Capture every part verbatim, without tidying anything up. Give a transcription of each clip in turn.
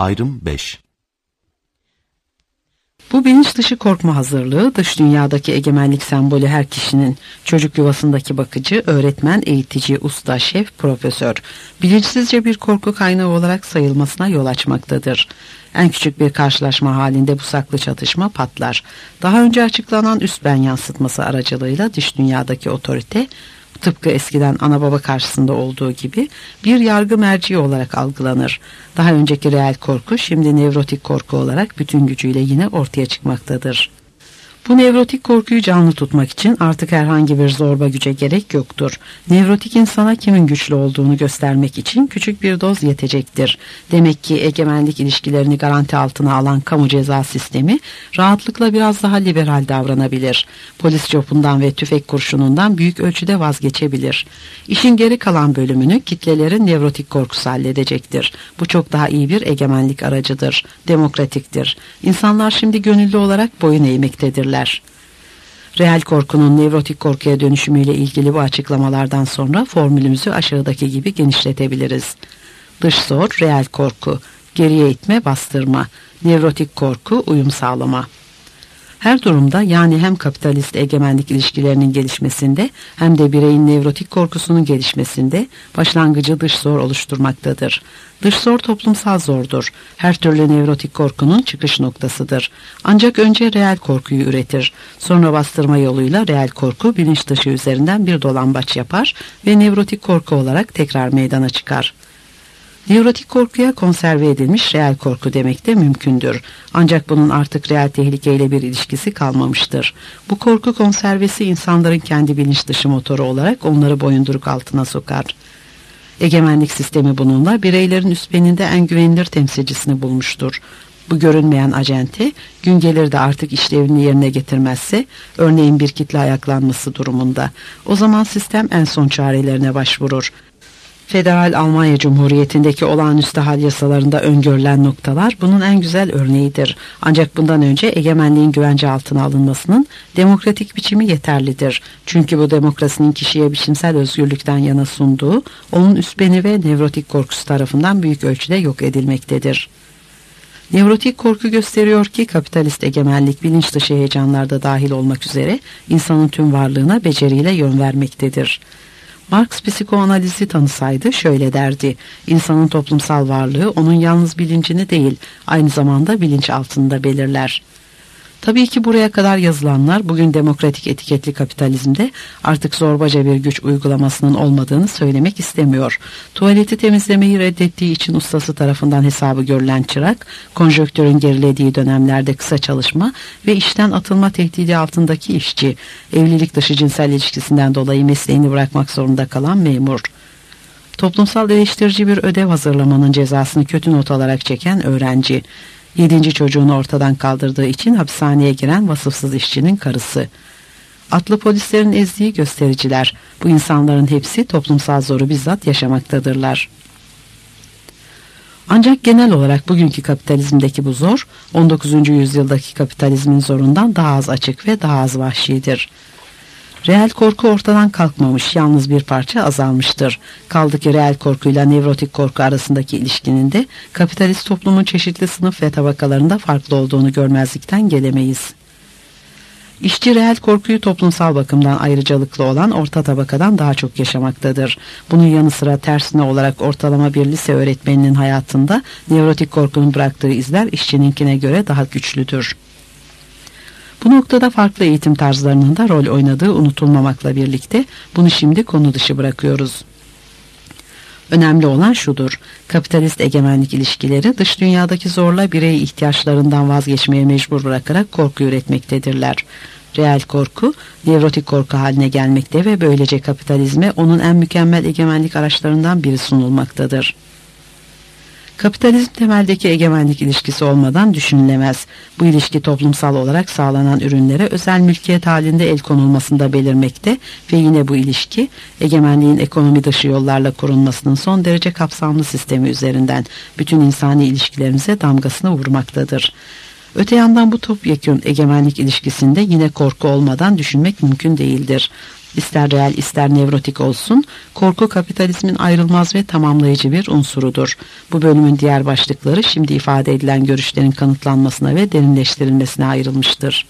Ayrım beş. Bu bilinç dışı korkma hazırlığı, dış dünyadaki egemenlik sembolü her kişinin, çocuk yuvasındaki bakıcı, öğretmen, eğitici, usta, şef, profesör, bilinçsizce bir korku kaynağı olarak sayılmasına yol açmaktadır. En küçük bir karşılaşma halinde bu saklı çatışma patlar. Daha önce açıklanan üst ben yansıtması aracılığıyla dış dünyadaki otorite, tıpkı eskiden ana baba karşısında olduğu gibi bir yargı merci olarak algılanır. Daha önceki reel korku şimdi nevrotik korku olarak bütün gücüyle yine ortaya çıkmaktadır. Bu nevrotik korkuyu canlı tutmak için artık herhangi bir zorba güce gerek yoktur. Nevrotik insana kimin güçlü olduğunu göstermek için küçük bir doz yetecektir. Demek ki egemenlik ilişkilerini garanti altına alan kamu ceza sistemi rahatlıkla biraz daha liberal davranabilir. Polis copundan ve tüfek kurşunundan büyük ölçüde vazgeçebilir. İşin geri kalan bölümünü kitlelerin nevrotik korkusu halledecektir. Bu çok daha iyi bir egemenlik aracıdır. Demokratiktir. İnsanlar şimdi gönüllü olarak boyun eğmektedirler. Reel korkunun nevrotik korkuya dönüşümüyle ilgili bu açıklamalardan sonra formülümüzü aşağıdaki gibi genişletebiliriz. Dış zor, reel korku, geriye itme, bastırma, nevrotik korku, uyum sağlama. Her durumda, yani hem kapitalist egemenlik ilişkilerinin gelişmesinde hem de bireyin nevrotik korkusunun gelişmesinde başlangıcı dış zor oluşturmaktadır. Dış zor toplumsal zordur. Her türlü nevrotik korkunun çıkış noktasıdır. Ancak önce reel korkuyu üretir. Sonra bastırma yoluyla reel korku bilinç dışı üzerinden bir dolambaç yapar ve nevrotik korku olarak tekrar meydana çıkar. Nevrotik korkuya konserve edilmiş reel korku demek de mümkündür. Ancak bunun artık reel tehlikeyle bir ilişkisi kalmamıştır. Bu korku konservesi insanların kendi bilinç dışı motoru olarak onları boyunduruk altına sokar. Egemenlik sistemi bununla bireylerin üsbeninde en güvenilir temsilcisini bulmuştur. Bu görünmeyen acente gün gelir de artık işlevini yerine getirmezse, örneğin bir kitle ayaklanması durumunda, o zaman sistem en son çarelerine başvurur. Federal Almanya Cumhuriyeti'ndeki olağanüstü hal yasalarında öngörülen noktalar bunun en güzel örneğidir. Ancak bundan önce egemenliğin güvence altına alınmasının demokratik biçimi yeterlidir. Çünkü bu demokrasinin kişiye biçimsel özgürlükten yana sunduğu, onun üsbeni ve nevrotik korkusu tarafından büyük ölçüde yok edilmektedir. Nevrotik korku gösteriyor ki kapitalist egemenlik bilinç dışı heyecanlarda dahil olmak üzere insanın tüm varlığına beceriyle yön vermektedir. Marx psikoanalizi tanısaydı şöyle derdi: İnsanın toplumsal varlığı onun yalnız bilincini değil, aynı zamanda bilinç altında belirler. Tabii ki buraya kadar yazılanlar bugün demokratik etiketli kapitalizmde artık zorbaca bir güç uygulamasının olmadığını söylemek istemiyor. Tuvaleti temizlemeyi reddettiği için ustası tarafından hesabı görülen çırak, konjonktürün gerilediği dönemlerde kısa çalışma ve işten atılma tehdidi altındaki işçi, evlilik dışı cinsel ilişkisinden dolayı mesleğini bırakmak zorunda kalan memur, toplumsal eleştirici bir ödev hazırlamanın cezasını kötü not alarak çeken öğrenci, yedinci çocuğunu ortadan kaldırdığı için hapishaneye giren vasıfsız işçinin karısı, atlı polislerin ezdiği göstericiler, bu insanların hepsi toplumsal zoru bizzat yaşamaktadırlar. Ancak genel olarak bugünkü kapitalizmdeki bu zor, on dokuzuncu yüzyıldaki kapitalizmin zorundan daha az açık ve daha az vahşidir. Reel korku ortadan kalkmamış, yalnız bir parça azalmıştır. Kaldı ki reel korkuyla nevrotik korku arasındaki ilişkinin de kapitalist toplumun çeşitli sınıf ve tabakalarında farklı olduğunu görmezlikten gelemeyiz. İşçi reel korkuyu toplumsal bakımdan ayrıcalıklı olan orta tabakadan daha çok yaşamaktadır. Bunun yanı sıra tersine olarak ortalama bir lise öğretmeninin hayatında nevrotik korkunun bıraktığı izler işçininkine göre daha güçlüdür. Bu noktada farklı eğitim tarzlarının da rol oynadığı unutulmamakla birlikte bunu şimdi konu dışı bırakıyoruz. Önemli olan şudur: kapitalist egemenlik ilişkileri dış dünyadaki zorla bireyi ihtiyaçlarından vazgeçmeye mecbur bırakarak korku üretmektedirler. Reel korku, nevrotik korku haline gelmekte ve böylece kapitalizme onun en mükemmel egemenlik araçlarından biri sunulmaktadır. Kapitalizm temeldeki egemenlik ilişkisi olmadan düşünülemez. Bu ilişki toplumsal olarak sağlanan ürünlere özel mülkiyet halinde el konulmasında belirmekte ve yine bu ilişki egemenliğin ekonomi dışı yollarla korunmasının son derece kapsamlı sistemi üzerinden bütün insani ilişkilerimize damgasını vurmaktadır. Öte yandan bu topyekün egemenlik ilişkisinde yine korku olmadan düşünmek mümkün değildir. İster real ister nevrotik olsun, korku kapitalizmin ayrılmaz ve tamamlayıcı bir unsurudur. Bu bölümün diğer başlıkları şimdi ifade edilen görüşlerin kanıtlanmasına ve derinleştirilmesine ayrılmıştır.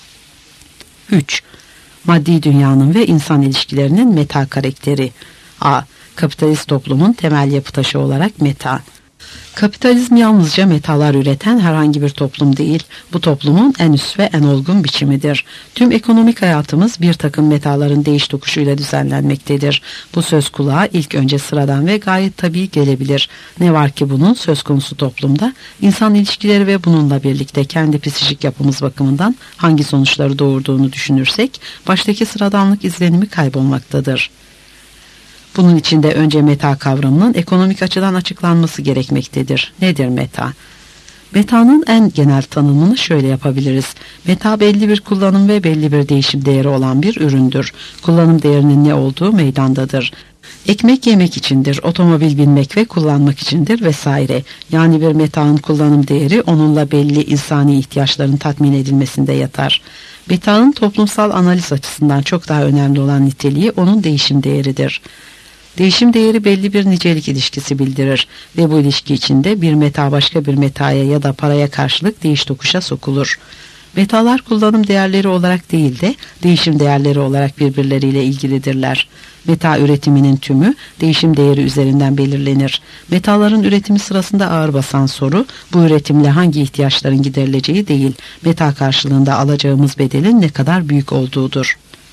üç. Maddi dünyanın ve insan ilişkilerinin meta karakteri. A. Kapitalist toplumun temel yapı taşı olarak meta. Kapitalizm yalnızca metalar üreten herhangi bir toplum değil, bu toplumun en üst ve en olgun biçimidir. Tüm ekonomik hayatımız bir takım metaların değiş tokuşuyla düzenlenmektedir. Bu söz kulağa ilk önce sıradan ve gayet tabii gelebilir. Ne var ki bunun söz konusu toplumda insan ilişkileri ve bununla birlikte kendi psikolojik yapımız bakımından hangi sonuçları doğurduğunu düşünürsek, baştaki sıradanlık izlenimi kaybolmaktadır. Bunun için de önce meta kavramının ekonomik açıdan açıklanması gerekmektedir. Nedir meta? Meta'nın en genel tanımını şöyle yapabiliriz. Meta belli bir kullanım ve belli bir değişim değeri olan bir üründür. Kullanım değerinin ne olduğu meydandadır. Ekmek yemek içindir, otomobil binmek ve kullanmak içindir vesaire. Yani bir meta'nın kullanım değeri onunla belli insani ihtiyaçların tatmin edilmesinde yatar. Meta'nın toplumsal analiz açısından çok daha önemli olan niteliği onun değişim değeridir. Değişim değeri belli bir nicelik ilişkisi bildirir ve bu ilişki içinde bir meta başka bir metaya ya da paraya karşılık değiş tokuşa sokulur. Metalar kullanım değerleri olarak değil de değişim değerleri olarak birbirleriyle ilgilidirler. Meta üretiminin tümü değişim değeri üzerinden belirlenir. Metaların üretimi sırasında ağır basan soru, bu üretimle hangi ihtiyaçların giderileceği değil, meta karşılığında alacağımız bedelin ne kadar büyük olduğudur.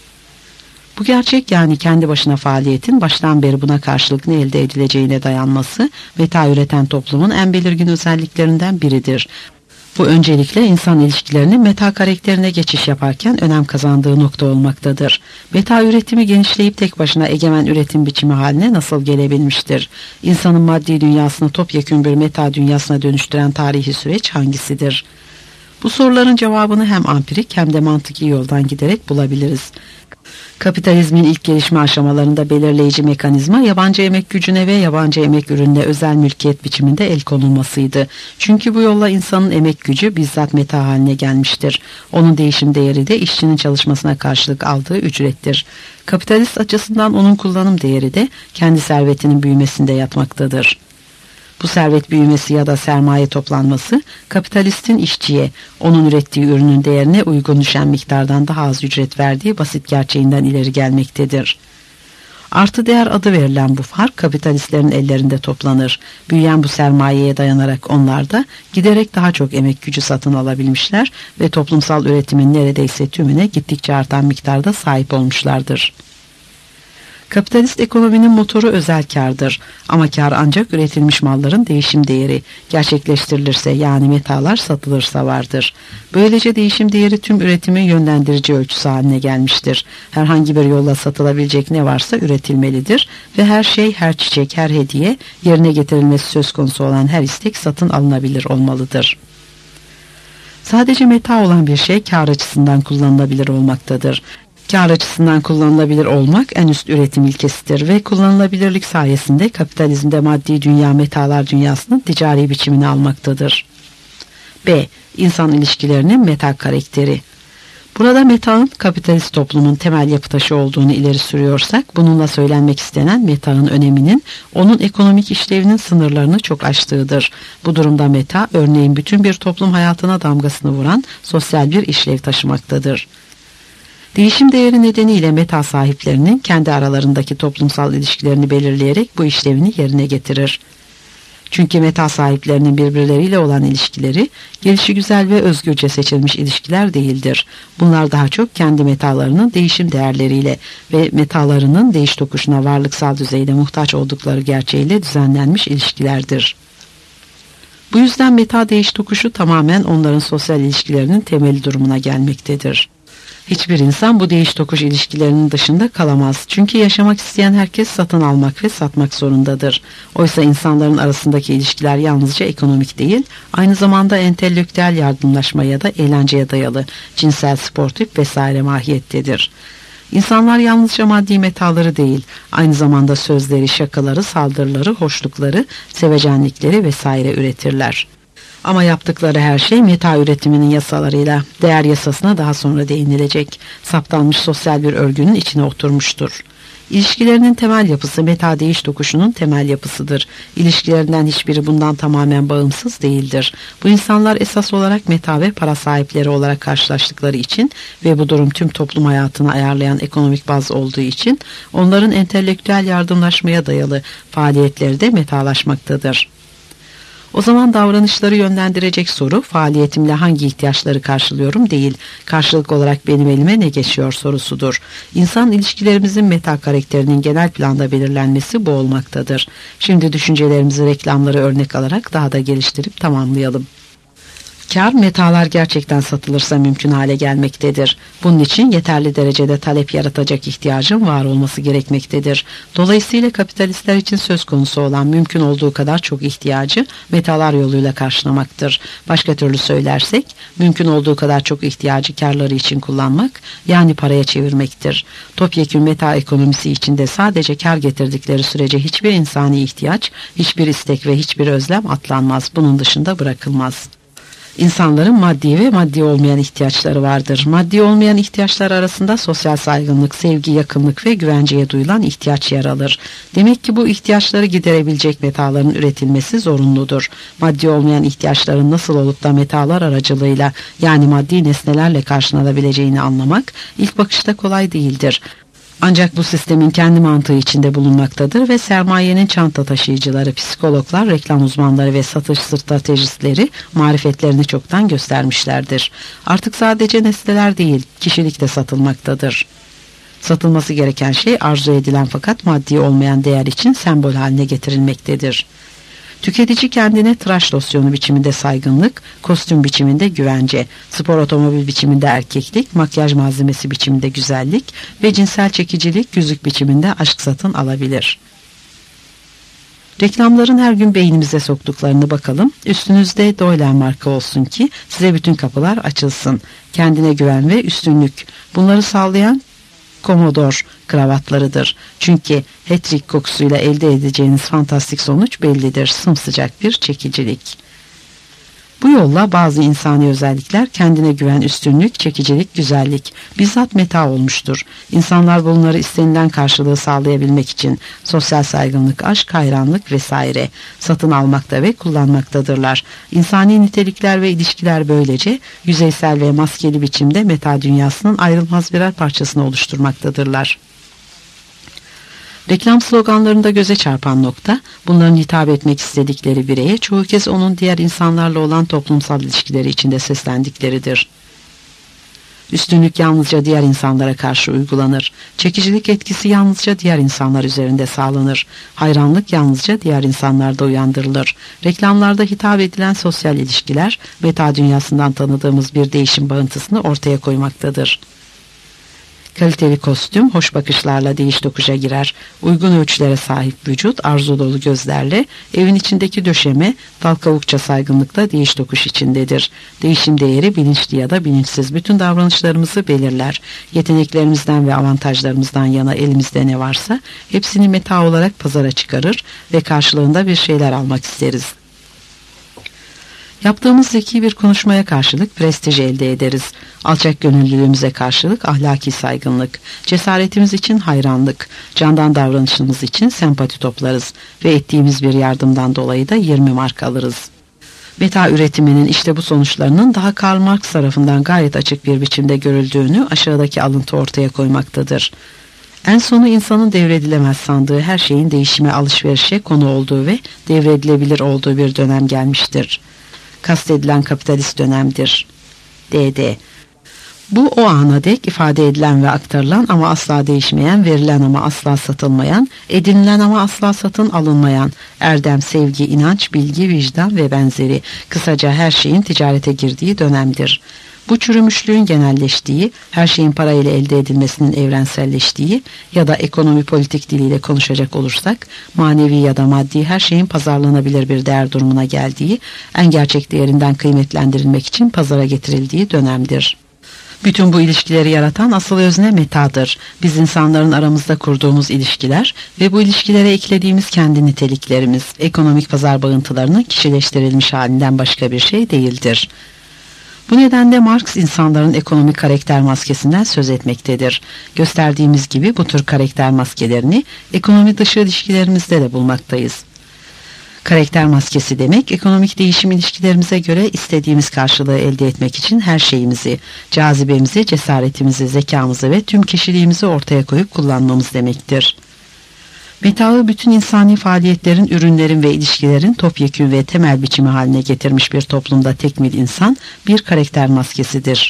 Bu gerçek, yani kendi başına faaliyetin baştan beri buna karşılık ne elde edileceğine dayanması, meta üreten toplumun en belirgin özelliklerinden biridir. Bu öncelikle insan ilişkilerinin meta karakterine geçiş yaparken önem kazandığı nokta olmaktadır. Meta üretimi genişleyip tek başına egemen üretim biçimi haline nasıl gelebilmiştir? İnsanın maddi dünyasını topyekün bir meta dünyasına dönüştüren tarihi süreç hangisidir? Bu soruların cevabını hem ampirik hem de mantıki yoldan giderek bulabiliriz. Kapitalizmin ilk gelişme aşamalarında belirleyici mekanizma yabancı emek gücüne ve yabancı emek ürününe özel mülkiyet biçiminde el konulmasıydı. Çünkü bu yolla insanın emek gücü bizzat meta haline gelmiştir. Onun değişim değeri de işçinin çalışmasına karşılık aldığı ücrettir. Kapitalist açısından onun kullanım değeri de kendi servetinin büyümesinde yatmaktadır. Bu servet büyümesi ya da sermaye toplanması kapitalistin işçiye, onun ürettiği ürünün değerine uygun düşen miktardan daha az ücret verdiği basit gerçeğinden ileri gelmektedir. Artı değer adı verilen bu fark kapitalistlerin ellerinde toplanır. Büyüyen bu sermayeye dayanarak onlar da giderek daha çok emek gücü satın alabilmişler ve toplumsal üretimin neredeyse tümüne gittikçe artan miktarda sahip olmuşlardır. Kapitalist ekonominin motoru özel kârdır. Ama kâr ancak üretilmiş malların değişim değeri gerçekleştirilirse, yani metalar satılırsa vardır. Böylece değişim değeri tüm üretimin yönlendirici ölçüsü haline gelmiştir. Herhangi bir yolla satılabilecek ne varsa üretilmelidir ve her şey, her çiçek, her hediye, yerine getirilmesi söz konusu olan her istek satın alınabilir olmalıdır. Sadece meta olan bir şey kâr açısından kullanılabilir olmaktadır. Kâr açısından kullanılabilir olmak en üst üretim ilkesidir ve kullanılabilirlik sayesinde kapitalizmde maddi dünya metalar dünyasının ticari biçimini almaktadır. B. İnsan ilişkilerinin meta karakteri. Burada meta'nın kapitalist toplumun temel yapı taşı olduğunu ileri sürüyorsak, bununla söylenmek istenen meta'nın öneminin onun ekonomik işlevinin sınırlarını çok aştığıdır. Bu durumda meta, örneğin bütün bir toplum hayatına damgasını vuran sosyal bir işlev taşımaktadır. Değişim değeri nedeniyle meta sahiplerinin kendi aralarındaki toplumsal ilişkilerini belirleyerek bu işlevini yerine getirir. Çünkü meta sahiplerinin birbirleriyle olan ilişkileri gelişigüzel ve özgürce seçilmiş ilişkiler değildir. Bunlar daha çok kendi metalarının değişim değerleriyle ve metalarının değiş tokuşuna varlıksal düzeyde muhtaç oldukları gerçeğiyle düzenlenmiş ilişkilerdir. Bu yüzden meta değiş tokuşu tamamen onların sosyal ilişkilerinin temeli durumuna gelmektedir. Hiçbir insan bu değiş tokuş ilişkilerinin dışında kalamaz. Çünkü yaşamak isteyen herkes satın almak ve satmak zorundadır. Oysa insanların arasındaki ilişkiler yalnızca ekonomik değil, aynı zamanda entelektüel yardımlaşma ya da eğlenceye dayalı, cinsel, sportif vesaire mahiyettedir. İnsanlar yalnızca maddi metaları değil, aynı zamanda sözleri, şakaları, saldırıları, hoşlukları, sevecenlikleri vesaire üretirler. Ama yaptıkları her şey meta üretiminin yasalarıyla. Değer yasasına daha sonra değinilecek. Saptanmış sosyal bir örgünün içine oturmuştur. İlişkilerinin temel yapısı meta değiş tokuşunun temel yapısıdır. İlişkilerinden hiçbiri bundan tamamen bağımsız değildir. Bu insanlar esas olarak meta ve para sahipleri olarak karşılaştıkları için ve bu durum tüm toplum hayatını ayarlayan ekonomik baz olduğu için onların entelektüel yardımlaşmaya dayalı faaliyetleri de metalaşmaktadır. O zaman davranışları yönlendirecek soru faaliyetimle hangi ihtiyaçları karşılıyorum değil, karşılık olarak benim elime ne geçiyor sorusudur. İnsan ilişkilerimizin meta karakterinin genel planda belirlenmesi bu olmaktadır. Şimdi düşüncelerimizi reklamları örnek alarak daha da geliştirip tamamlayalım. Kar metalar gerçekten satılırsa mümkün hale gelmektedir. Bunun için yeterli derecede talep yaratacak ihtiyacın var olması gerekmektedir. Dolayısıyla kapitalistler için söz konusu olan mümkün olduğu kadar çok ihtiyacı metalar yoluyla karşılamaktır. Başka türlü söylersek mümkün olduğu kadar çok ihtiyacı karları için kullanmak yani paraya çevirmektir. Topyekün meta ekonomisi içinde sadece kar getirdikleri sürece hiçbir insani ihtiyaç, hiçbir istek ve hiçbir özlem atlanmaz. Bunun dışında bırakılmaz. İnsanların maddi ve maddi olmayan ihtiyaçları vardır. Maddi olmayan ihtiyaçlar arasında sosyal saygınlık, sevgi, yakınlık ve güvenceye duyulan ihtiyaç yer alır. Demek ki bu ihtiyaçları giderebilecek metaların üretilmesi zorunludur. Maddi olmayan ihtiyaçların nasıl olup da metalar aracılığıyla yani maddi nesnelerle karşılanabileceğini anlamak ilk bakışta kolay değildir. Ancak bu sistemin kendi mantığı içinde bulunmaktadır ve sermayenin çanta taşıyıcıları, psikologlar, reklam uzmanları ve satış stratejistleri marifetlerini çoktan göstermişlerdir. Artık sadece nesneler değil, kişilik de satılmaktadır. Satılması gereken şey arzu edilen fakat maddi olmayan değer için sembol haline getirilmektedir. Tüketici kendine tıraş losyonu biçiminde saygınlık, kostüm biçiminde güvence, spor otomobil biçiminde erkeklik, makyaj malzemesi biçiminde güzellik ve cinsel çekicilik yüzük biçiminde aşk satın alabilir. Reklamların her gün beynimize soktuklarını bakalım. Üstünüzde Doylen marka olsun ki size bütün kapılar açılsın. Kendine güven ve üstünlük. Bunları sağlayan Commodore kravatlarıdır. Çünkü hat-trick kokusuyla elde edeceğiniz fantastik sonuç bellidir. Sımsıcak bir çekicilik. Bu yolla bazı insani özellikler kendine güven, üstünlük, çekicilik, güzellik bizzat meta olmuştur. İnsanlar bunları istenilen karşılığı sağlayabilmek için sosyal saygınlık, aşk, hayranlık vesaire satın almakta ve kullanmaktadırlar. İnsani nitelikler ve ilişkiler böylece yüzeysel ve maskeli biçimde meta dünyasının ayrılmaz birer parçasını oluşturmaktadırlar. Reklam sloganlarında göze çarpan nokta, bunların hitap etmek istedikleri bireye çoğu kez onun diğer insanlarla olan toplumsal ilişkileri içinde seslendikleridir. Üstünlük yalnızca diğer insanlara karşı uygulanır. Çekicilik etkisi yalnızca diğer insanlar üzerinde sağlanır. Hayranlık yalnızca diğer insanlarda uyandırılır. Reklamlarda hitap edilen sosyal ilişkiler, meta dünyasından tanıdığımız bir değişim bağıntısını ortaya koymaktadır. Kaliteli kostüm, hoş bakışlarla değiş tokuşa girer. Uygun ölçülere sahip vücut, arzu dolu gözlerle, evin içindeki döşeme, dal kavukça saygınlıkla değiş tokuş içindedir. Değişim değeri bilinçli ya da bilinçsiz bütün davranışlarımızı belirler. Yeteneklerimizden ve avantajlarımızdan yana elimizde ne varsa, hepsini meta olarak pazara çıkarır ve karşılığında bir şeyler almak isteriz. Yaptığımız zeki bir konuşmaya karşılık prestij elde ederiz. Alçak gönüllülüğümüze karşılık ahlaki saygınlık, cesaretimiz için hayranlık, candan davranışımız için sempati toplarız ve ettiğimiz bir yardımdan dolayı da yirmi mark alırız. Meta üretiminin işte bu sonuçlarının daha Karl Marx tarafından gayet açık bir biçimde görüldüğünü aşağıdaki alıntı ortaya koymaktadır. En sonu insanın devredilemez sandığı her şeyin değişime, alışverişe konu olduğu ve devredilebilir olduğu bir dönem gelmiştir. Kastedilen kapitalist dönemdir. D D Bu o ana dek ifade edilen ve aktarılan ama asla değişmeyen, verilen ama asla satılmayan, edinilen ama asla satın alınmayan, erdem, sevgi, inanç, bilgi, vicdan ve benzeri, kısaca her şeyin ticarete girdiği dönemdir. Bu çürümüşlüğün genelleştiği, her şeyin parayla elde edilmesinin evrenselleştiği ya da ekonomi politik diliyle konuşacak olursak, manevi ya da maddi her şeyin pazarlanabilir bir değer durumuna geldiği, en gerçek değerinden kıymetlendirilmek için pazara getirildiği dönemdir. Bütün bu ilişkileri yaratan asıl özne metadır. Biz insanların aramızda kurduğumuz ilişkiler ve bu ilişkilere eklediğimiz kendi niteliklerimiz, ekonomik pazar bağıntılarının kişileştirilmiş halinden başka bir şey değildir. Bu nedenle Marx insanların ekonomik karakter maskesinden söz etmektedir. Gösterdiğimiz gibi bu tür karakter maskelerini ekonomi dışı ilişkilerimizde de bulmaktayız. Karakter maskesi demek, ekonomik değişim ilişkilerimize göre istediğimiz karşılığı elde etmek için her şeyimizi, cazibemizi, cesaretimizi, zekamızı ve tüm kişiliğimizi ortaya koyup kullanmamız demektir. Metaı bütün insani faaliyetlerin, ürünlerin ve ilişkilerin topyekün ve temel biçimi haline getirmiş bir toplumda tekmil insan bir karakter maskesidir.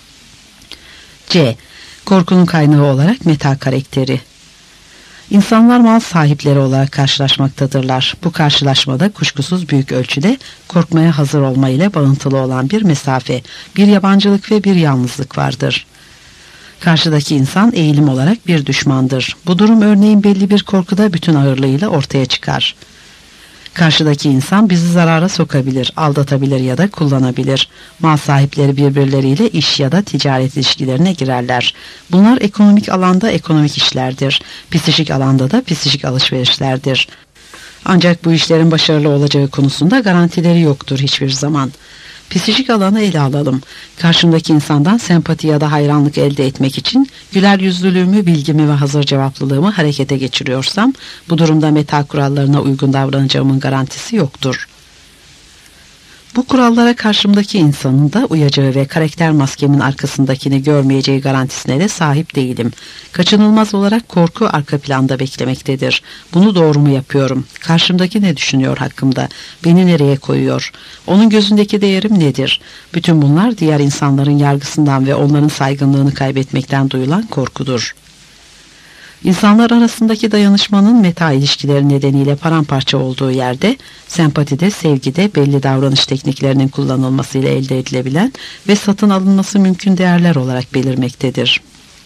C. Korkunun kaynağı olarak meta karakteri. İnsanlar mal sahipleri olarak karşılaşmaktadırlar. Bu karşılaşmada kuşkusuz büyük ölçüde korkmaya hazır olma ile bağıntılı olan bir mesafe, bir yabancılık ve bir yalnızlık vardır. Karşıdaki insan eğilim olarak bir düşmandır. Bu durum örneğin belli bir korkuda bütün ağırlığıyla ortaya çıkar. Karşıdaki insan bizi zarara sokabilir, aldatabilir ya da kullanabilir. Mal sahipleri birbirleriyle iş ya da ticaret ilişkilerine girerler. Bunlar ekonomik alanda ekonomik işlerdir. Psikik alanda da psikik alışverişlerdir. Ancak bu işlerin başarılı olacağı konusunda garantileri yoktur hiçbir zaman. Psikik alanı ele alalım. Karşımdaki insandan sempati ya da hayranlık elde etmek için güler yüzlülüğümü, bilgimi ve hazır cevaplılığımı harekete geçiriyorsam, bu durumda meta kurallarına uygun davranacağımın garantisi yoktur. Bu kurallara karşımdaki insanın da uyacağı ve karakter maskemin arkasındakini görmeyeceği garantisine de sahip değilim. Kaçınılmaz olarak korku arka planda beklemektedir. Bunu doğru mu yapıyorum? Karşımdaki ne düşünüyor hakkımda? Beni nereye koyuyor? Onun gözündeki değerim nedir? Bütün bunlar diğer insanların yargısından ve onların saygınlığını kaybetmekten duyulan korkudur. İnsanlar arasındaki dayanışmanın meta ilişkileri nedeniyle paramparça olduğu yerde, sempatide, sevgide belli davranış tekniklerinin kullanılmasıyla elde edilebilen ve satın alınması mümkün değerler olarak belirmektedir.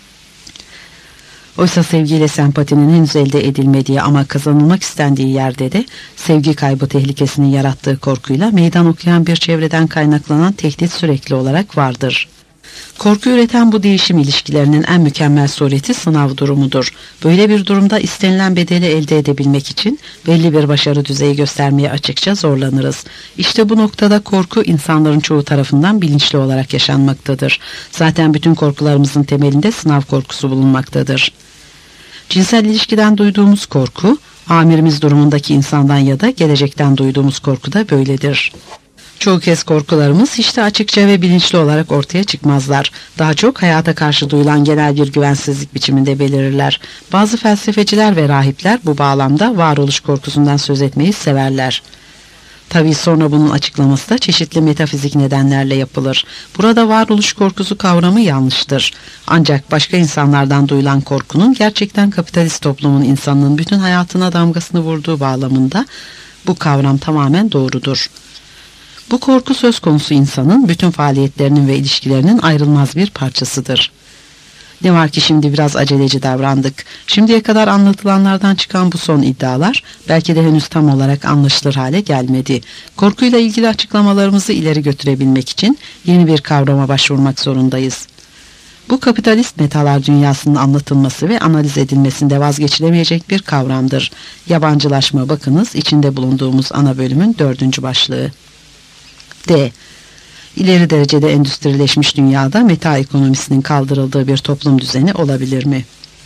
Oysa sevgiyle sempatinin henüz elde edilmediği ama kazanılmak istendiği yerde de sevgi kaybı tehlikesinin yarattığı korkuyla meydan okuyan bir çevreden kaynaklanan tehdit sürekli olarak vardır. Korku üreten bu değişim ilişkilerinin en mükemmel sureti sınav durumudur. Böyle bir durumda istenilen bedeli elde edebilmek için belli bir başarı düzeyi göstermeye açıkça zorlanırız. İşte bu noktada korku insanların çoğu tarafından bilinçli olarak yaşanmaktadır. Zaten bütün korkularımızın temelinde sınav korkusu bulunmaktadır. Cinsel ilişkiden duyduğumuz korku, amirimiz durumundaki insandan ya da gelecekten duyduğumuz korku da böyledir. Çoğu kez korkularımız hiç de açıkça ve bilinçli olarak ortaya çıkmazlar. Daha çok hayata karşı duyulan genel bir güvensizlik biçiminde belirirler. Bazı felsefeciler ve rahipler bu bağlamda varoluş korkusundan söz etmeyi severler. Tabii sonra bunun açıklaması da çeşitli metafizik nedenlerle yapılır. Burada varoluş korkusu kavramı yanlıştır. Ancak başka insanlardan duyulan korkunun gerçekten kapitalist toplumun insanının bütün hayatına damgasını vurduğu bağlamında bu kavram tamamen doğrudur. Bu korku söz konusu insanın bütün faaliyetlerinin ve ilişkilerinin ayrılmaz bir parçasıdır. Ne var ki şimdi biraz aceleci davrandık. Şimdiye kadar anlatılanlardan çıkan bu son iddialar belki de henüz tam olarak anlaşılır hale gelmedi. Korkuyla ilgili açıklamalarımızı ileri götürebilmek için yeni bir kavrama başvurmak zorundayız. Bu kapitalist metalar dünyasının anlatılması ve analiz edilmesinde vazgeçilemeyecek bir kavramdır. Yabancılaşma, bakınız içinde bulunduğumuz ana bölümün dördüncü başlığı. D. İleri derecede endüstrileşmiş dünyada meta ekonomisinin kaldırıldığı bir toplum düzeni olabilir mi?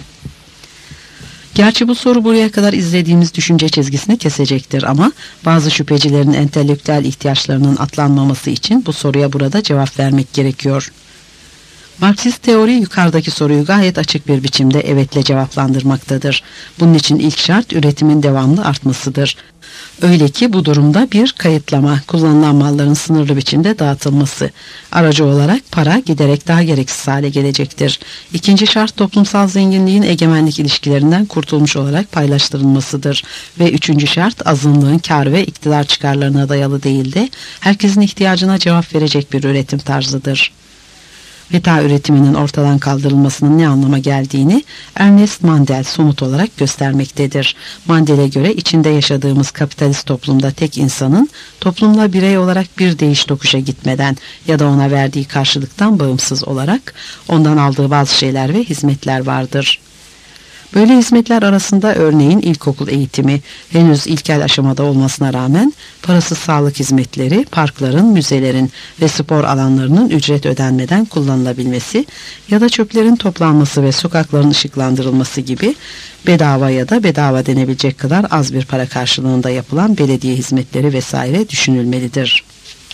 Gerçi bu soru buraya kadar izlediğimiz düşünce çizgisini kesecektir ama bazı şüphecilerin entelektüel ihtiyaçlarının atlanmaması için bu soruya burada cevap vermek gerekiyor. Marksist teori yukarıdaki soruyu gayet açık bir biçimde evetle cevaplandırmaktadır. Bunun için ilk şart üretimin devamlı artmasıdır. Öyle ki bu durumda bir kayıtlama, kullanılan malların sınırlı biçimde dağıtılması, aracı olarak para giderek daha gereksiz hale gelecektir. İkinci şart toplumsal zenginliğin egemenlik ilişkilerinden kurtulmuş olarak paylaştırılmasıdır. Ve üçüncü şart azınlığın kar ve iktidar çıkarlarına dayalı değil de herkesin ihtiyacına cevap verecek bir üretim tarzıdır. Meta üretiminin ortadan kaldırılmasının ne anlama geldiğini Ernest Mandel somut olarak göstermektedir. Mandel'e göre içinde yaşadığımız kapitalist toplumda tek insanın toplumla birey olarak bir değiş tokuşa gitmeden ya da ona verdiği karşılıktan bağımsız olarak ondan aldığı bazı şeyler ve hizmetler vardır. Böyle hizmetler arasında örneğin ilkokul eğitimi, henüz ilkel aşamada olmasına rağmen parasız sağlık hizmetleri, parkların, müzelerin ve spor alanlarının ücret ödenmeden kullanılabilmesi ya da çöplerin toplanması ve sokakların ışıklandırılması gibi bedava ya da bedava denebilecek kadar az bir para karşılığında yapılan belediye hizmetleri vesaire düşünülmelidir.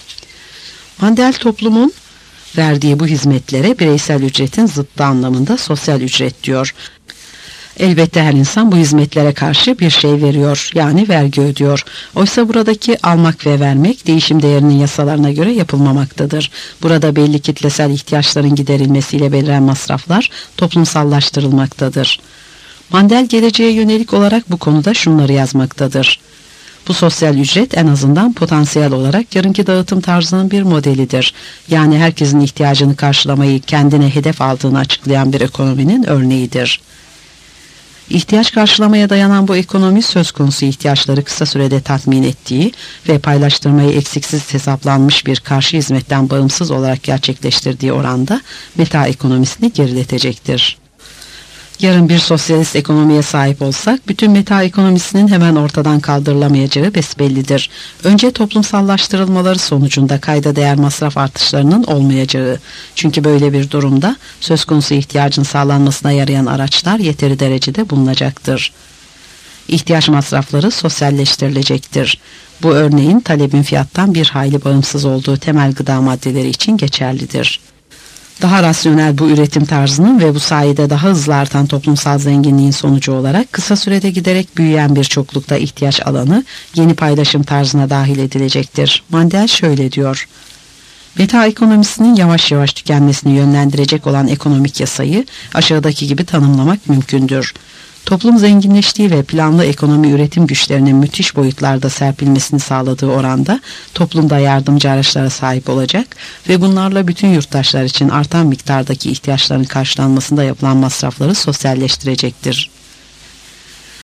Mandel toplumun verdiği bu hizmetlere bireysel ücretin zıttı anlamında sosyal ücret diyor. Elbette her insan bu hizmetlere karşı bir şey veriyor, yani vergi ödüyor. Oysa buradaki almak ve vermek değişim değerinin yasalarına göre yapılmamaktadır. Burada belli kitlesel ihtiyaçların giderilmesiyle belirlen masraflar toplumsallaştırılmaktadır. Mandel geleceğe yönelik olarak bu konuda şunları yazmaktadır. Bu sosyal ücret en azından potansiyel olarak yarınki dağıtım tarzının bir modelidir. Yani herkesin ihtiyacını karşılamayı kendine hedef aldığını açıklayan bir ekonominin örneğidir. İhtiyaç karşılamaya dayanan bu ekonomi söz konusu ihtiyaçları kısa sürede tatmin ettiği ve paylaştırmayı eksiksiz hesaplanmış bir karşı hizmetten bağımsız olarak gerçekleştirdiği oranda meta ekonomisini geriletecektir. Yarın bir sosyalist ekonomiye sahip olsak bütün meta ekonomisinin hemen ortadan kaldırılamayacağı besbellidir. Önce toplumsallaştırılmaları sonucunda kayda değer masraf artışlarının olmayacağı. Çünkü böyle bir durumda söz konusu ihtiyacın sağlanmasına yarayan araçlar yeteri derecede bulunacaktır. İhtiyaç masrafları sosyalleştirilecektir. Bu örneğin talebin fiyattan bir hayli bağımsız olduğu temel gıda maddeleri için geçerlidir. Daha rasyonel bu üretim tarzının ve bu sayede daha hızlı artan toplumsal zenginliğin sonucu olarak kısa sürede giderek büyüyen bir çoklukta ihtiyaç alanı yeni paylaşım tarzına dahil edilecektir. Mandel şöyle diyor: Meta ekonomisinin yavaş yavaş tükenmesini yönlendirecek olan ekonomik yasayı aşağıdaki gibi tanımlamak mümkündür. Toplum zenginleştiği ve planlı ekonomi üretim güçlerinin müthiş boyutlarda serpilmesini sağladığı oranda toplumda yardımcı araçlara sahip olacak ve bunlarla bütün yurttaşlar için artan miktardaki ihtiyaçların karşılanmasında yapılan masrafları sosyalleştirecektir.